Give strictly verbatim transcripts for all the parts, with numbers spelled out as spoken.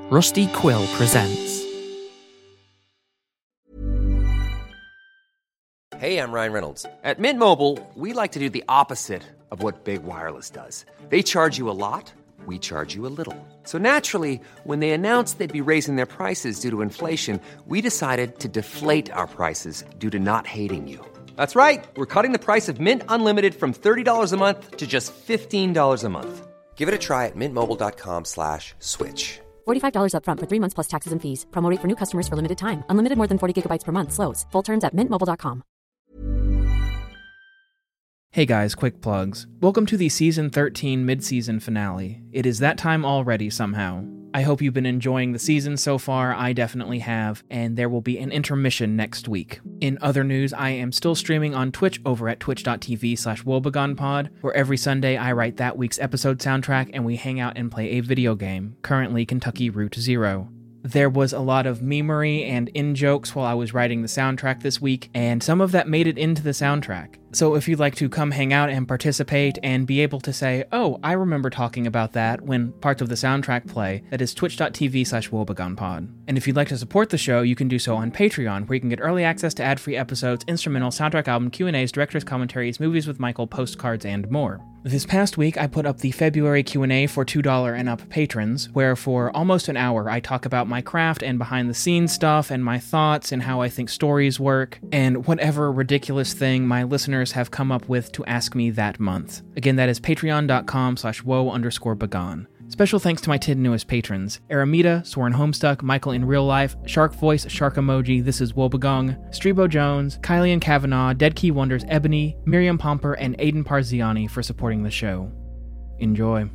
Rusty Quill presents. Hey, I'm Ryan Reynolds. At Mint Mobile, we like to do the opposite of what Big Wireless does. They charge you a lot, we charge you a little. So naturally, when they announced they'd be raising their prices due to inflation, we decided to deflate our prices due to not hating you. That's right. We're cutting the price of Mint Unlimited from thirty dollars a month to just fifteen dollars a month. Give it a try at mintmobile.com slash switch. forty-five dollars up front for three months plus taxes and fees. Promo rate for new customers for limited time. Unlimited more than forty gigabytes per month. Slows full terms at mint mobile dot com. Hey guys, quick plugs. Welcome to the Season thirteen mid-season finale. It is that time already somehow. I hope you've been enjoying the season so far. I definitely have, and there will be an intermission next week. In other news, I am still streaming on Twitch over at twitch.tv slash wobegonpod, where every Sunday I write that week's episode soundtrack and we hang out and play a video game, currently Kentucky Route Zero. There was a lot of memery and in-jokes while I was writing the soundtrack this week, and some of that made it into the soundtrack. So if you'd like to come hang out and participate and be able to say, oh, I remember talking about that when parts of the soundtrack play, that is twitch.tv slash wobegonpod. And if you'd like to support the show, you can do so on Patreon, where you can get early access to ad-free episodes, instrumental, soundtrack album, Q and A's, director's commentaries, movies with Michael, postcards, and more. This past week, I put up the February Q and A for two dollars and up patrons, where for almost an hour I talk about my craft and behind-the-scenes stuff and my thoughts and how I think stories work, and whatever ridiculous thing my listeners have come up with to ask me that month. Again, that is patreon.com slash woe underscore begon. Special thanks to my ten newest patrons: Aramita, Soren Homestuck, Michael in Real Life, Shark Voice, Shark Emoji, This is Wobegong, Strebo Jones, Kylie and Kavanaugh, Dead Key Wonders, Ebony, Miriam Pomper, and Aiden Parziani for supporting the show. Enjoy.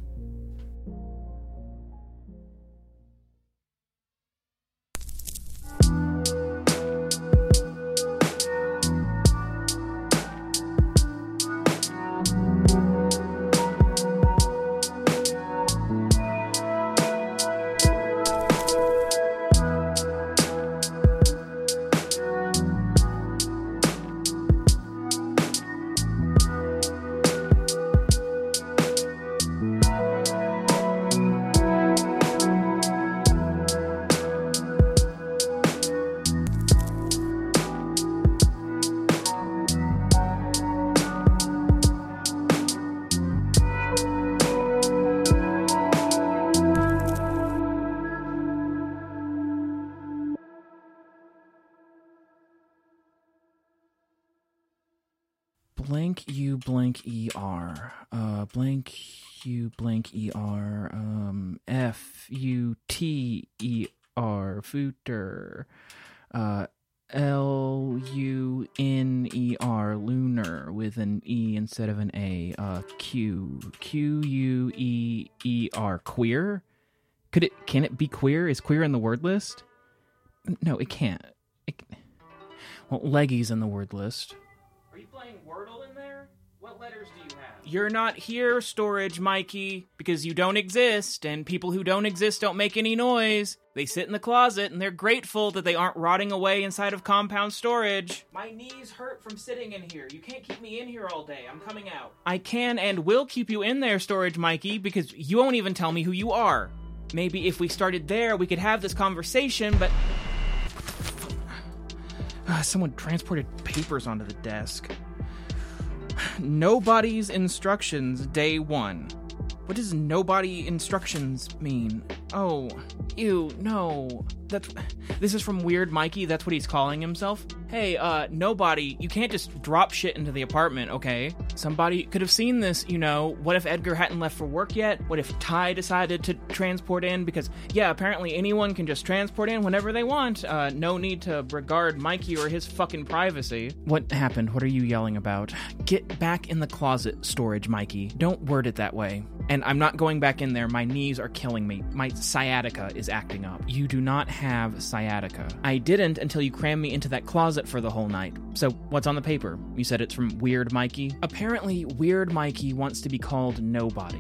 Blank U blank E R. Uh, blank U blank E R. Um, F U T E R. Footer. Uh, L U N E R. Lunar with an E instead of an A. Uh, Q. Q U E E R. Queer? Could it, can it be queer? Is queer in the word list? No, it can't. It, well, leggy's in the word list. Are you playing Wordle in there? What letters do you have? You're not here, Storage Mikey, because you don't exist, and people who don't exist don't make any noise. They sit in the closet, and they're grateful that they aren't rotting away inside of compound storage. My knees hurt from sitting in here. You can't keep me in here all day. I'm coming out. I can and will keep you in there, Storage Mikey, because you won't even tell me who you are. Maybe if we started there, we could have this conversation, but... Uh, someone transported papers onto the desk. Nobody's instructions, day one. What does nobody instructions mean? Oh, ew, no. That's, this is from Weird Mikey, that's what he's calling himself. Hey, uh, nobody, you can't just drop shit into the apartment, okay? Somebody could have seen this, you know. What if Edgar hadn't left for work yet? What if Ty decided to transport in? Because, yeah, apparently anyone can just transport in whenever they want. Uh, no need to regard Mikey or his fucking privacy. What happened? What are you yelling about? Get back in the closet, Storage Mikey. Don't word it that way. And I'm not going back in there. My knees are killing me. My sciatica is acting up. You do not have sciatica. I didn't until you crammed me into that closet for the whole night. So what's on the paper? You said it's from Weird Mikey? Apparently, Weird Mikey wants to be called Nobody.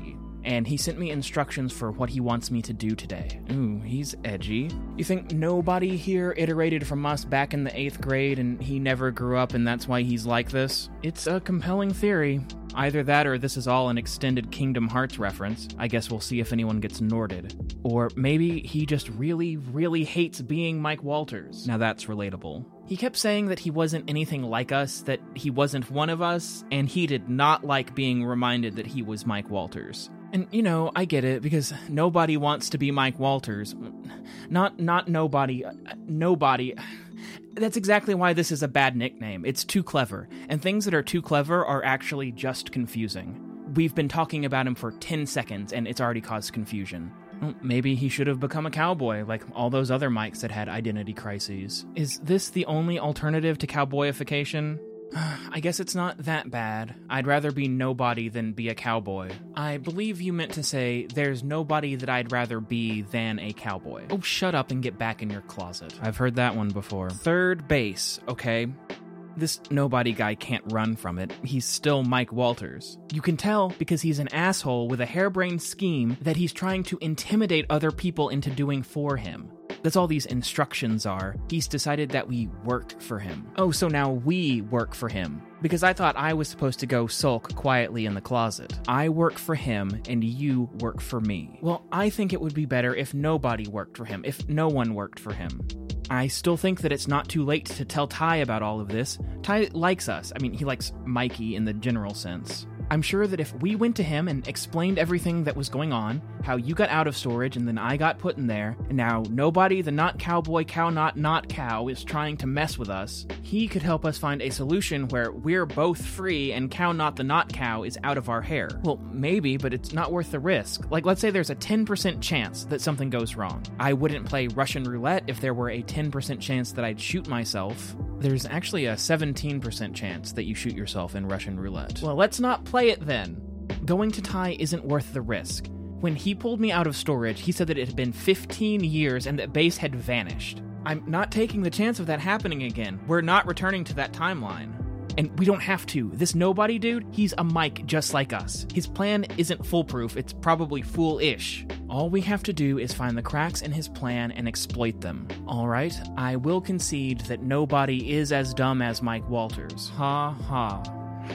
and he sent me instructions for what he wants me to do today. Ooh, he's edgy. You think nobody here iterated from us back in the eighth grade and he never grew up and that's why he's like this? It's a compelling theory. Either that or this is all an extended Kingdom Hearts reference. I guess we'll see if anyone gets Norded. Or maybe he just really, really hates being Mike Walters. Now that's relatable. He kept saying that he wasn't anything like us, that he wasn't one of us, and he did not like being reminded that he was Mike Walters. And, you know, I get it, because nobody wants to be Mike Walters. Not, not nobody. Nobody. That's exactly why this is a bad nickname. It's too clever. And things that are too clever are actually just confusing. We've been talking about him for ten seconds, and it's already caused confusion. Well, maybe he should have become a cowboy, like all those other Mikes that had identity crises. Is this the only alternative to cowboyification? I guess it's not that bad. I'd rather be nobody than be a cowboy. I believe you meant to say, there's nobody that I'd rather be than a cowboy. Oh, shut up and get back in your closet. I've heard that one before. Third base, okay? This nobody guy can't run from it. He's still Mike Walters. You can tell because he's an asshole with a harebrained scheme that he's trying to intimidate other people into doing for him. That's all these instructions are. He's decided that we work for him. Oh, so now we work for him. Because I thought I was supposed to go sulk quietly in the closet. I work for him, and you work for me. Well, I think it would be better if nobody worked for him, if no one worked for him. I still think that it's not too late to tell Ty about all of this. Ty likes us. I mean, he likes Mikey in the general sense. I'm sure that if we went to him and explained everything that was going on, how you got out of storage and then I got put in there, and now nobody, the not cowboy, cow not not cow, is trying to mess with us, he could help us find a solution where we're both free and cow not the not cow is out of our hair. Well, maybe, but it's not worth the risk. Like, let's say there's a ten percent chance that something goes wrong. I wouldn't play Russian roulette if there were a ten percent chance that I'd shoot myself. There's actually a seventeen percent chance that you shoot yourself in Russian roulette. Well, let's not play it then. Going to Ty isn't worth the risk. When he pulled me out of storage, he said that it had been fifteen years and that base had vanished. I'm not taking the chance of that happening again. We're not returning to that timeline. And we don't have to. This nobody dude, he's a Mike just like us. His plan isn't foolproof, it's probably fool-ish. All we have to do is find the cracks in his plan and exploit them. Alright, I will concede that nobody is as dumb as Mike Walters. Ha ha.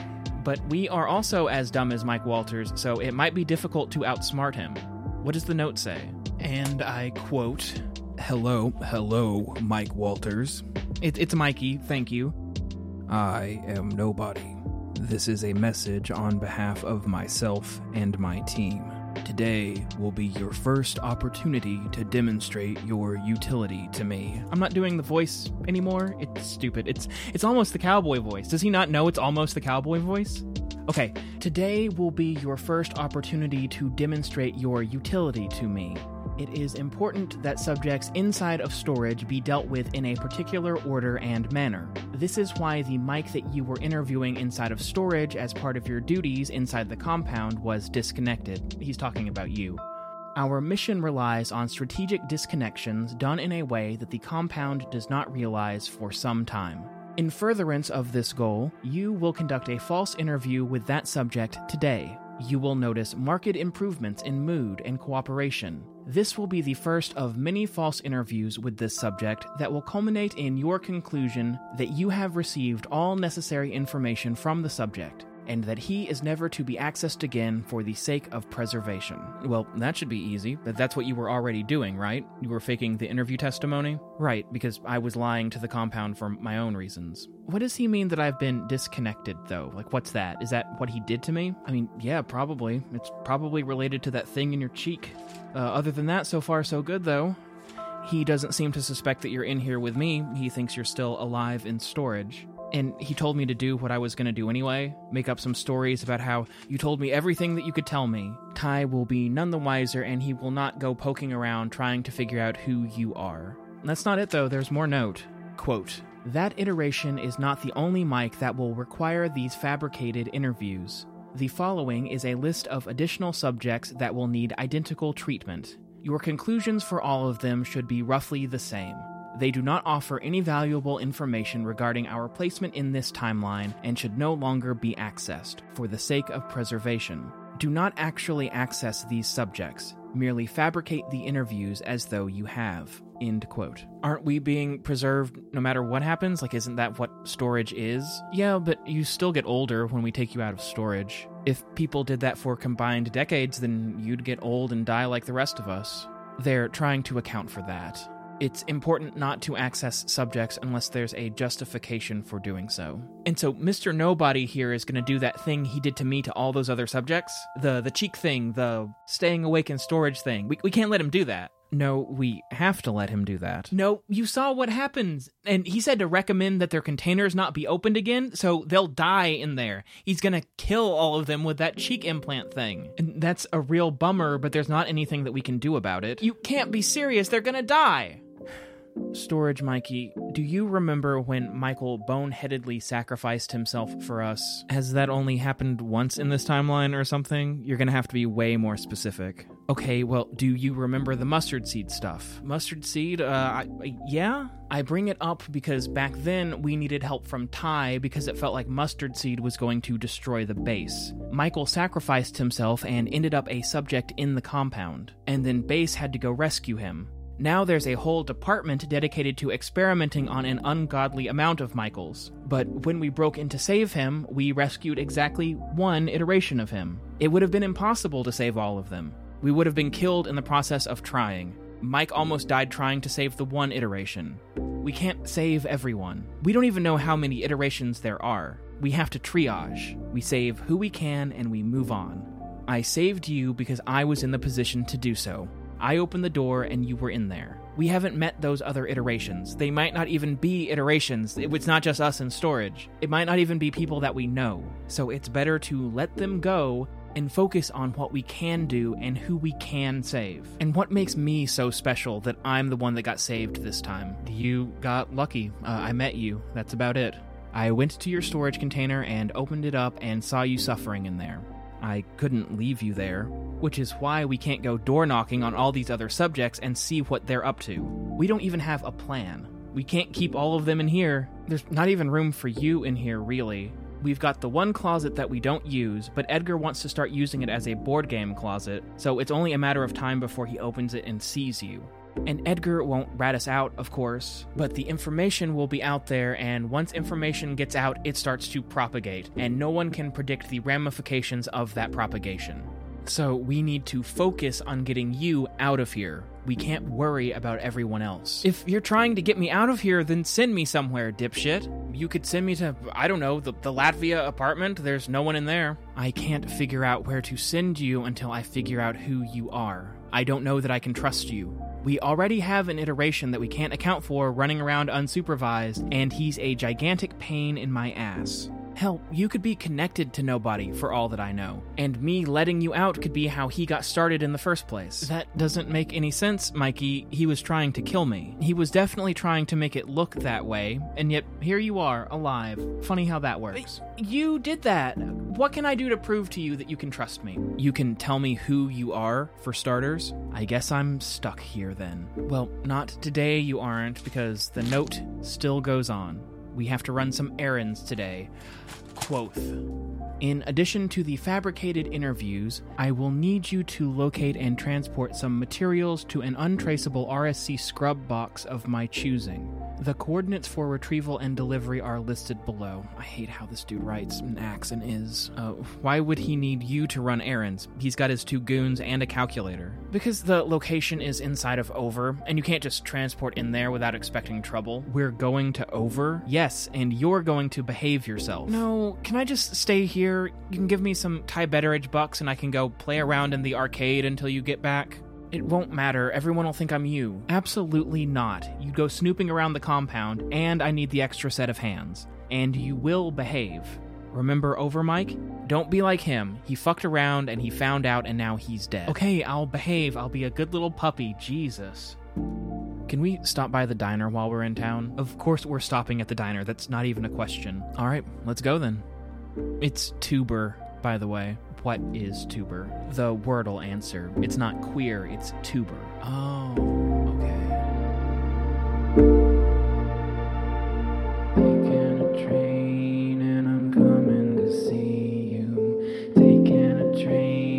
But we are also as dumb as Mike Walters, so it might be difficult to outsmart him. What does the note say? And I quote, Hello, hello, Mike Walters. It, it's Mikey, thank you. I am nobody. This is a message on behalf of myself and my team. Today will be your first opportunity to demonstrate your utility to me. I'm not doing the voice anymore. It's stupid. It's it's almost the cowboy voice. Does he not know it's almost the cowboy voice? Okay, today will be your first opportunity to demonstrate your utility to me. It is important that subjects inside of storage be dealt with in a particular order and manner. This is why the Mike that you were interviewing inside of storage as part of your duties inside the compound was disconnected. He's talking about you. Our mission relies on strategic disconnections done in a way that the compound does not realize for some time. In furtherance of this goal, you will conduct a false interview with that subject today. You will notice marked improvements in mood and cooperation. This will be the first of many false interviews with this subject that will culminate in your conclusion that you have received all necessary information from the subject, and that he is never to be accessed again for the sake of preservation. Well, that should be easy, but that's what you were already doing, right? You were faking the interview testimony? Right, because I was lying to the compound for my own reasons. What does he mean that I've been disconnected, though? Like, what's that? Is that what he did to me? I mean, yeah, probably. It's probably related to that thing in your cheek. Uh, other than that, so far so good, though. He doesn't seem to suspect that you're in here with me. He thinks you're still alive in storage. And he told me to do what I was going to do anyway, make up some stories about how you told me everything that you could tell me. Ty will be none the wiser, and he will not go poking around trying to figure out who you are. That's not it, though. There's more note. Quote, that iteration is not the only Mike that will require these fabricated interviews. The following is a list of additional subjects that will need identical treatment. Your conclusions for all of them should be roughly the same. They do not offer any valuable information regarding our placement in this timeline and should no longer be accessed for the sake of preservation. Do not actually access these subjects. Merely fabricate the interviews as though you have. End quote. Aren't we being preserved no matter what happens? Like, isn't that what storage is? Yeah, but you still get older when we take you out of storage. If people did that for combined decades, then you'd get old and die like the rest of us. They're trying to account for that. It's important not to access subjects unless there's a justification for doing so. And so Mister Nobody here is going to do that thing he did to me to all those other subjects. The the cheek thing, the staying awake in storage thing. We, we can't let him do that. No, we have to let him do that. No, you saw what happens. And he said to recommend that their containers not be opened again, so they'll die in there. He's gonna kill all of them with that cheek implant thing. And that's a real bummer, but there's not anything that we can do about it. You can't be serious, they're gonna die. Storage Mikey, do you remember when Michael boneheadedly sacrificed himself for us? Has that only happened once in this timeline or something? You're gonna have to be way more specific. Okay, well, do you remember the mustard seed stuff? Mustard seed, uh, I, yeah? I bring it up because back then we needed help from Ty because it felt like mustard seed was going to destroy the base. Michael sacrificed himself and ended up a subject in the compound, and then Base had to go rescue him. Now there's a whole department dedicated to experimenting on an ungodly amount of Michaels. But when we broke in to save him, we rescued exactly one iteration of him. It would have been impossible to save all of them. We would have been killed in the process of trying. Mike almost died trying to save the one iteration. We can't save everyone. We don't even know how many iterations there are. We have to triage. We save who we can and we move on. I saved you because I was in the position to do so. I opened the door and you were in there. We haven't met those other iterations. They might not even be iterations. It's not just us in storage. It might not even be people that we know. So it's better to let them go and focus on what we can do and who we can save. And what makes me so special that I'm the one that got saved this time? You got lucky. Uh, I met you. That's about it. I went to your storage container and opened it up and saw you suffering in there. I couldn't leave you there, which is why we can't go door knocking on all these other subjects and see what they're up to. We don't even have a plan. We can't keep all of them in here. There's not even room for you in here, really. We've got the one closet that we don't use, but Edgar wants to start using it as a board game closet, so it's only a matter of time before he opens it and sees you. And Edgar won't rat us out, of course, but the information will be out there, and once information gets out, it starts to propagate, and no one can predict the ramifications of that propagation. So we need to focus on getting you out of here. We can't worry about everyone else. If you're trying to get me out of here, then send me somewhere, dipshit. You could send me to, I don't know, the, the Latvia apartment. There's no one in there. I can't figure out where to send you until I figure out who you are. I don't know that I can trust you. We already have an iteration that we can't account for running around unsupervised, and he's a gigantic pain in my ass. Hell, you could be connected to Nobody for all that I know, and me letting you out could be how he got started in the first place. That doesn't make any sense, Mikey. He was trying to kill me. He was definitely trying to make it look that way, and yet here you are, alive. Funny how that works. You did that. What can I do to prove to you that you can trust me? You can tell me who you are, for starters. I guess I'm stuck here then. Well, not today you aren't, because the note still goes on. We have to run some errands today. Quoth. In addition to the fabricated interviews, I will need you to locate and transport some materials to an untraceable R S C scrub box of my choosing. The coordinates for retrieval and delivery are listed below. I hate how this dude writes and acts and is. Uh, why would he need you to run errands? He's got his two goons and a calculator. Because the location is inside of Over, and you can't just transport in there without expecting trouble. We're going to Over? Yes, and you're going to behave yourself. No, can I just stay here? You can give me some Ty Betteridge bucks and I can go play around in the arcade until you get back? It won't matter. Everyone will think I'm you. Absolutely not. You go snooping around the compound, and I need the extra set of hands. And you will behave. Remember Over, Mike? Don't be like him. He fucked around and he found out and now he's dead. Okay, I'll behave. I'll be a good little puppy. Jesus. Can we stop by the diner while we're in town? Of course we're stopping at the diner. That's not even a question. All right, let's go then. It's tuber, by the way. What is tuber? The Wordle answer. It's not queer, it's tuber. Oh, okay. Taking a train and I'm coming to see you. Taking a train.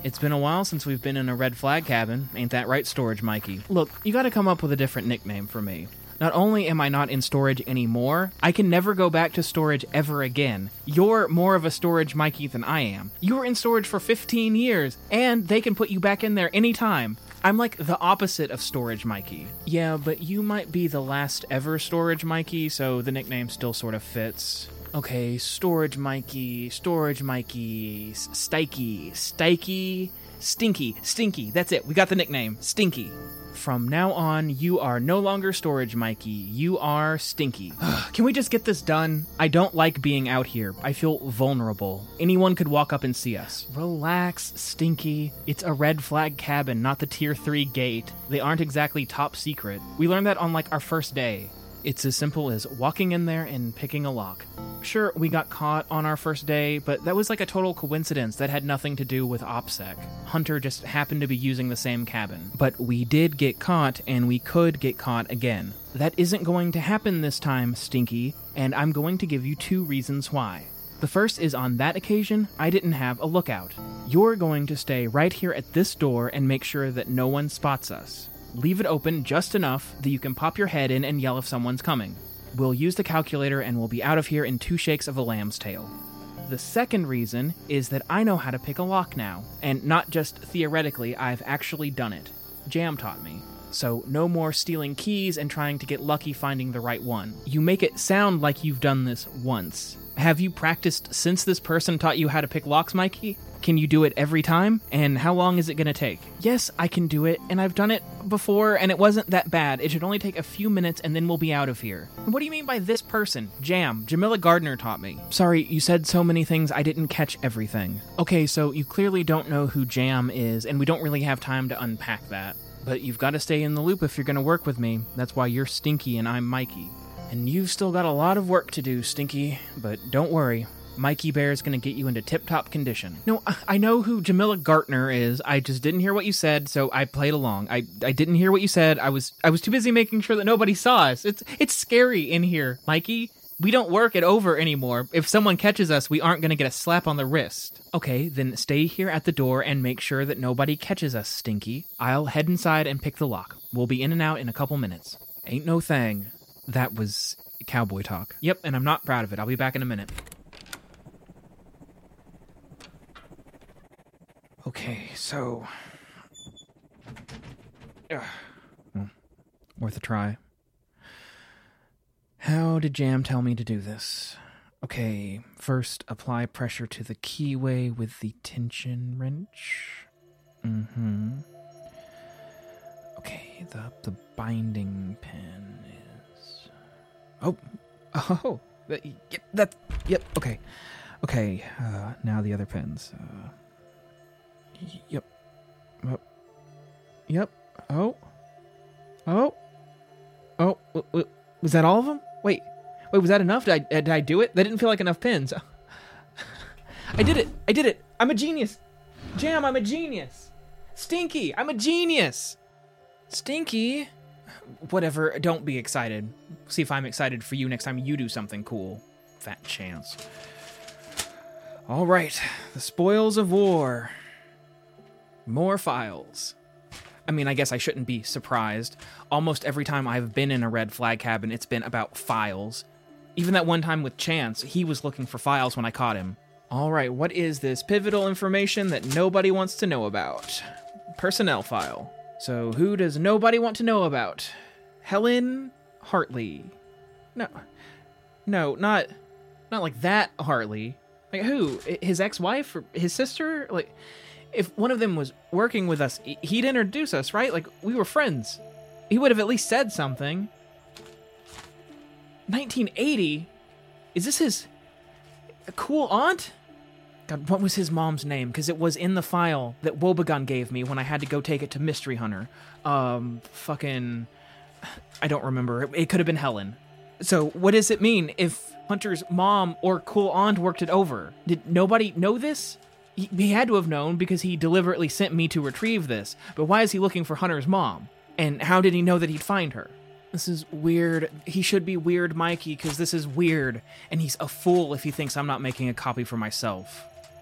It's been a while since we've been in a red flag cabin. Ain't that right, Storage Mikey? Look, you gotta come up with a different nickname for me. Not only am I not in storage anymore, I can never go back to storage ever again. You're more of a Storage Mikey than I am. You were in storage for fifteen years, and they can put you back in there anytime. I'm like the opposite of Storage Mikey. Yeah, but you might be the last ever Storage Mikey, so the nickname still sort of fits. Okay, Storage Mikey, Storage Mikey, Stikey, Stikey, Stinky, Stinky. That's it. We got the nickname, Stinky. From now on, you are no longer Storage Mikey. You are Stinky. Can we just get this done? I don't like being out here. I feel vulnerable. Anyone could walk up and see us. Relax, Stinky. It's a red flag cabin, not the tier three gate. They aren't exactly top secret. We learned that on like our first day. It's as simple as walking in there and picking a lock. Sure, we got caught on our first day, but that was like a total coincidence that had nothing to do with OPSEC. Hunter just happened to be using the same cabin. But we did get caught, and we could get caught again. That isn't going to happen this time, Stinky, and I'm going to give you two reasons why. The first is on that occasion, I didn't have a lookout. You're going to stay right here at this door and make sure that no one spots us. Leave it open just enough that you can pop your head in and yell if someone's coming. We'll use the calculator and we'll be out of here in two shakes of a lamb's tail. The second reason is that I know how to pick a lock now, and not just theoretically, I've actually done it. Jam taught me. So no more stealing keys and trying to get lucky finding the right one. You make it sound like you've done this once. Have you practiced since this person taught you how to pick locks, Mikey? Can you do it every time? And how long is it going to take? Yes, I can do it, and I've done it before, and it wasn't that bad. It should only take a few minutes, and then we'll be out of here. What do you mean by this person? Jam. Jamila Gardner taught me. Sorry, you said so many things, I didn't catch everything. Okay, so you clearly don't know who Jam is, and we don't really have time to unpack that. But you've got to stay in the loop if you're going to work with me. That's why you're Stinky and I'm Mikey. And you've still got a lot of work to do, Stinky. But don't worry. Mikey Bear is going to get you into tip-top condition. No, I know who Jamila Gartner is. I just didn't hear what you said, so I played along. I, I didn't hear what you said. I was I was too busy making sure that nobody saw us. It's it's scary in here, Mikey. We don't work at Over anymore. If someone catches us, we aren't going to get a slap on the wrist. Okay, then stay here at the door and make sure that nobody catches us, Stinky. I'll head inside and pick the lock. We'll be in and out in a couple minutes. Ain't no thing. That was cowboy talk. Yep, and I'm not proud of it. I'll be back in a minute. Okay, so... Ugh. Well, worth a try. How did Jam tell me to do this? Okay, first apply pressure to the keyway with the tension wrench. Mm-hmm. Okay, the the binding pin is... Oh! Oh! That, yep, that... Yep, okay. Okay, uh, now the other pins. Uh, yep. Oh. Yep. Oh. Oh. Oh. W- w- was that all of them? Wait. Wait, was that enough? Did I, did I do it? That didn't feel like enough pins. I did it. I did it. I'm a genius. Jam, I'm a genius. Stinky, I'm a genius. Stinky? Whatever, don't be excited. See if I'm excited for you next time you do something cool. Fat chance. All right, the spoils of war. More files. I mean, I guess I shouldn't be surprised. Almost every time I've been in a red flag cabin, it's been about files. Even that one time with Chance, he was looking for files when I caught him. All right, what is this pivotal information that nobody wants to know about? Personnel file. So who does nobody want to know about? Helen Hartley. No, no, not, not like that Hartley. Like who? His ex-wife or his sister? Like, if one of them was working with us, he'd introduce us, right? Like, we were friends. He would have at least said something. nineteen eighty? Is this his cool aunt? God, what was his mom's name? Because it was in the file that Wobegon gave me when I had to go take it to Mystery Hunter. Um, fucking... I don't remember. It could have been Helen. So, what does it mean if Hunter's mom or cool aunt worked it over? Did nobody know this? He, he had to have known because he deliberately sent me to retrieve this. But why is he looking for Hunter's mom? And how did he know that he'd find her? This is weird. He should be Weird Mikey because this is weird. And he's a fool if he thinks I'm not making a copy for myself.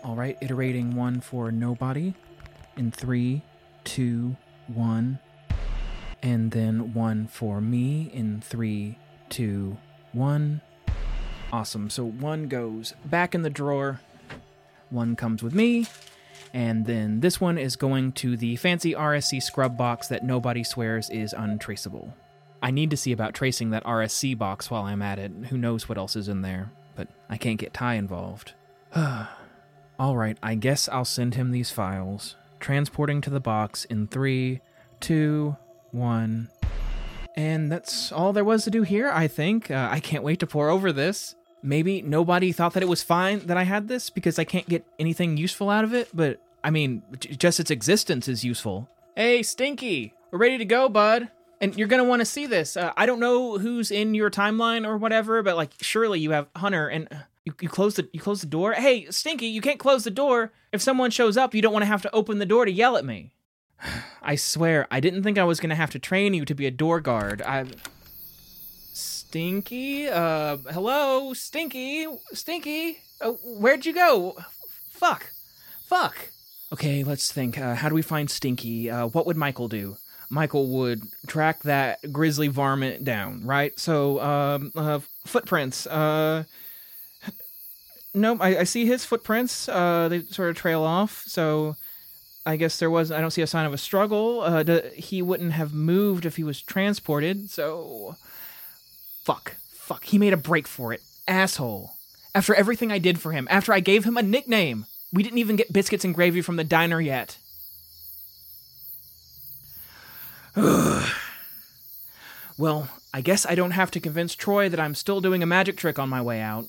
All right, iterating one for nobody in three, two, one. And then one for me in three, two, one. Awesome. So one goes back in the drawer. One comes with me. And then this one is going to the fancy R S C scrub box that nobody swears is untraceable. I need to see about tracing that R S C box while I'm at it. Who knows what else is in there, but I can't get Ty involved. All right, I guess I'll send him these files. Transporting to the box in three, two, one. And that's all there was to do here, I think. Uh, I can't wait to pour over this. Maybe nobody thought that it was fine that I had this because I can't get anything useful out of it, but, I mean, j- just its existence is useful. Hey, Stinky, we're ready to go, bud. And you're going to want to see this. Uh, I don't know who's in your timeline or whatever, but, like, surely you have Hunter, and you, you, close the, you close the door? Hey, Stinky, you can't close the door. If someone shows up, you don't want to have to open the door to yell at me. I swear, I didn't think I was going to have to train you to be a door guard. I... Stinky? Uh, hello? Stinky? Stinky? Uh, where'd you go? Fuck. Fuck. Okay, let's think. Uh, how do we find Stinky? Uh, what would Michael do? Michael would track that grizzly varmint down, right? So, um, uh, footprints. Uh, nope, I, I see his footprints. Uh, they sort of trail off, so... I guess there was, I don't see a sign of a struggle. Uh, do, he wouldn't have moved if he was transported, so... Fuck. Fuck. He made a break for it. Asshole. After everything I did for him, after I gave him a nickname. We didn't even get biscuits and gravy from the diner yet. Well, I guess I don't have to convince Troy that I'm still doing a magic trick on my way out.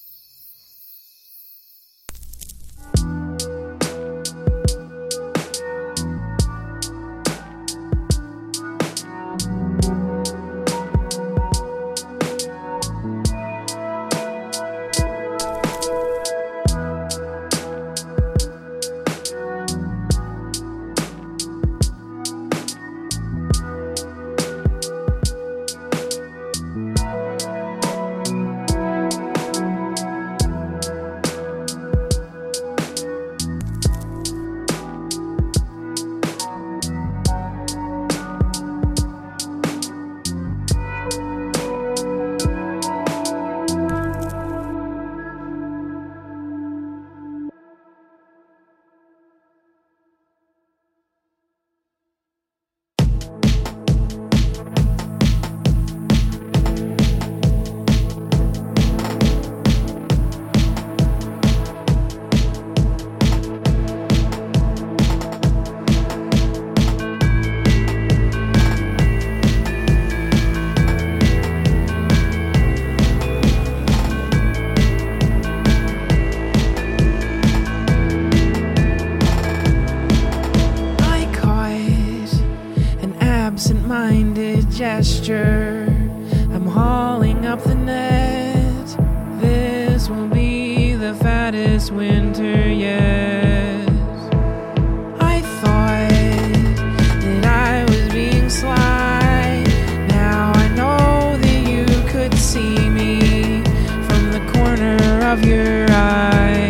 Gesture. I'm hauling up the net. This will be the fattest winter yet. I thought that I was being sly. Now I know that you could see me from the corner of your eye.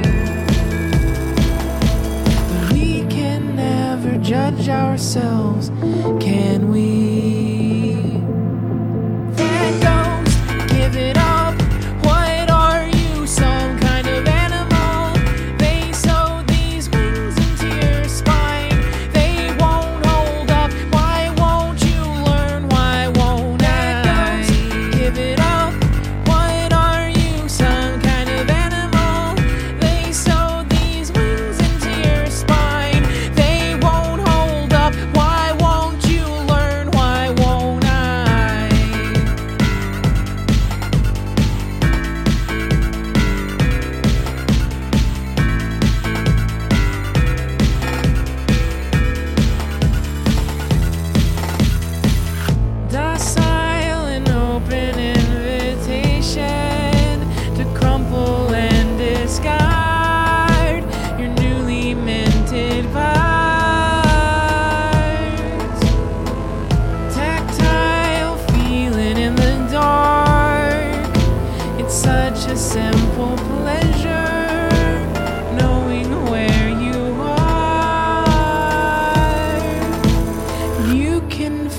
But we can never judge ourselves, can we? Why won't you learn why?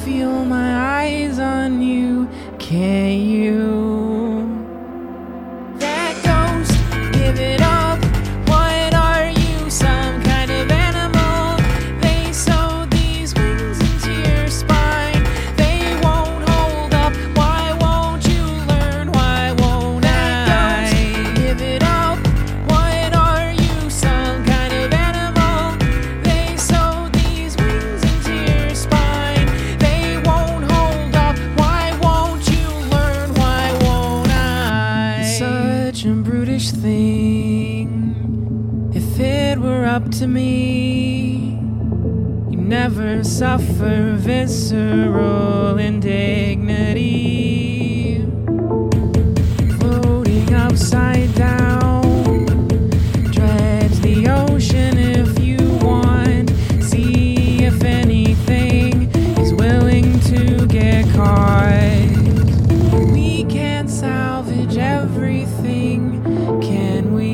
feel my eyes on you, can you? That ghost, give it up. What are you, some kind of animal? They sew these wings into your spine. They won't hold up. Why won't you learn? Why won't that I? Ghost, give it up. What are you, some kind of animal? They sew these wings into your spine. They won't hold up. Why won't you learn? Why won't I? It's such a brutish thing. If it were up to me, you never suffer visceral indignity. Floating upside down, dredge the ocean if you want. See if anything is willing to get caught. We can't salvage everything, can we?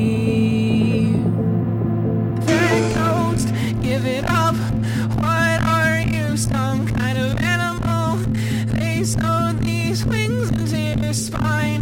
That ghost, give it up. What are you, some kind of animal? They sew these wings into your spine.